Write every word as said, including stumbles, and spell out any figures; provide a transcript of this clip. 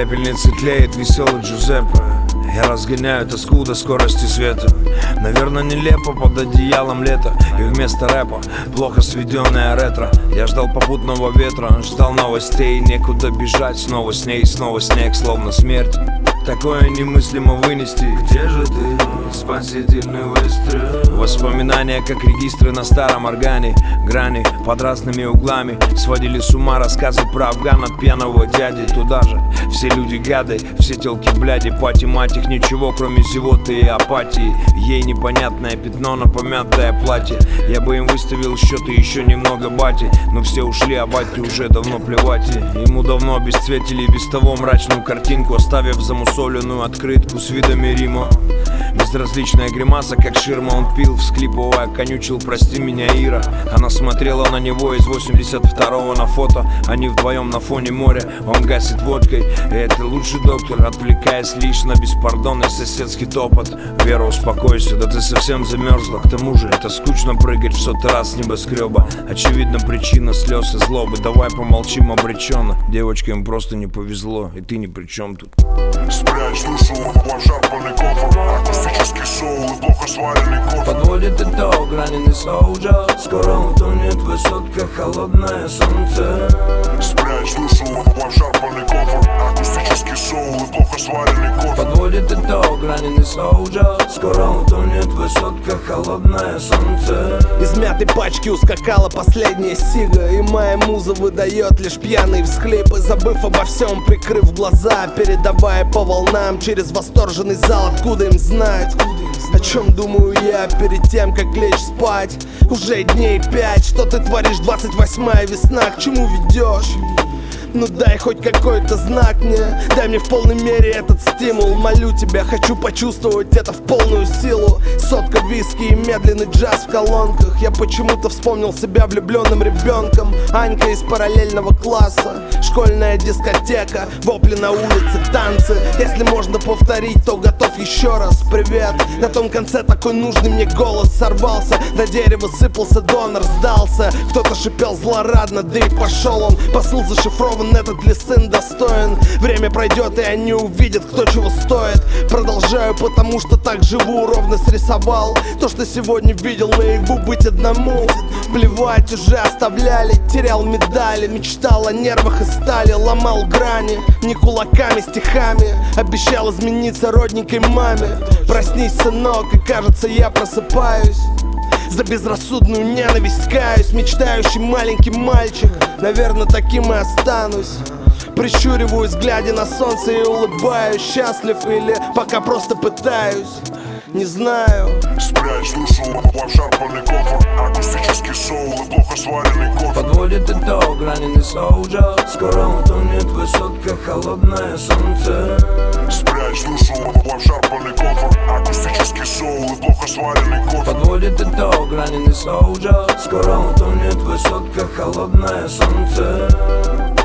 пепельнице тлеет веселый Джузеппе. Я разгоняю тоску до скорости света. Наверное, нелепо под одеялом лето. И вместо рэпа плохо сведенное ретро. Я ждал попутного ветра, ждал новостей. Некуда бежать, снова с ней, снова снег, словно смерть. Такое немыслимо вынести. Где же ты, спасительный выстрел? Воспоминания, как регистры на старом органе. Грани под разными углами сводили с ума рассказы про Афган от пьяного дяди. Туда же все люди гады, все телки бляди. Пати мать их ничего, кроме зевоты и апатии. Ей непонятное пятно на помятое платье. Я бы им выставил счеты еще немного бати. Но все ушли, а бате уже давно плевать. Ему давно обесцветили без того мрачную картинку, оставив замусоленную открытку с видами Рима. Безразличная гримаса, как ширма, он пил, всхлипывая, конючил: прости меня, Ира. Она смотрела на него из восемьдесят второго на фото. Они вдвоем на фоне моря, он гасит водкой. И это лучший доктор, отвлекаясь лишь на беспардонный соседский топот. Вера, успокойся, да ты совсем замерзла. К тому же это скучно прыгать в сотый раз с небоскреба. Очевидно, причина слез и злобы. Давай помолчим обреченно. Девочке им просто не повезло, и ты ни при чем тут. Спрячь душу в обшарпанный кофр. Акустический соул и плохо сваренный кофе. Подводит итог раненый солджа. Скоро утонет высотка, холодное солнце. Спрячь душу в обшарпанный кофр. Акустический соул и плохо сваренный кофе. Подводит итог раненый солджа. Скоро утонет высотка, холодное солнце. Из мятой пачки ускакала последняя сига, и моя муза выдает лишь пьяные всхлипы. Забыв обо всем, прикрыв глаза, передавая по волнам через восторженный зал. Откуда им знать, о чем думаю я перед тем, как лечь спать? Уже дней пять, что ты творишь, двадцать восьмая весна, к чему ведешь? Ну дай хоть какой-то знак мне, дай мне в полной мере этот стимул. Молю тебя, хочу почувствовать это в полную силу. Сотка виски и медленный джаз в колонках. Я почему-то вспомнил себя влюбленным ребенком. Анька из параллельного класса, школьная дискотека, вопли на улице, танцы. Если можно повторить, то готов еще раз. Привет, на том конце такой нужный мне голос сорвался. На дерево сыпался донор, сдался. Кто-то шипел злорадно, да и пошел он. Посыл зашифрован, этот ли сын достоин. Время пройдет, и они увидят, кто чего стоит. Продолжаю, потому что так живу, ровно срисовал то, что сегодня видел наяву, быть одному. Плевать уже оставляли, терял медали, мечтал о нервах и стали, ломал грани. Не кулаками, стихами, обещал измениться родненькой маме. Проснись, сынок, и кажется, я просыпаюсь. За безрассудную ненависть каюсь, мечтающий маленький мальчик. Наверное, таким и останусь. Прищуриваюсь, глядя на солнце, и улыбаюсь. Счастлив или пока просто пытаюсь, не знаю. Спрячь душу в обшарпанный кофр. Акустический соул и плохо сваренный кофе. Подводит итог раненый солджа. Скоро утонет высотка, холодное солнце. Спрячь душу в обшарпанный кофр. Акустический соул и плохо сваренный кофе. Подводит итог раненый солджа. Скоро утонет высотка, холодное солнце.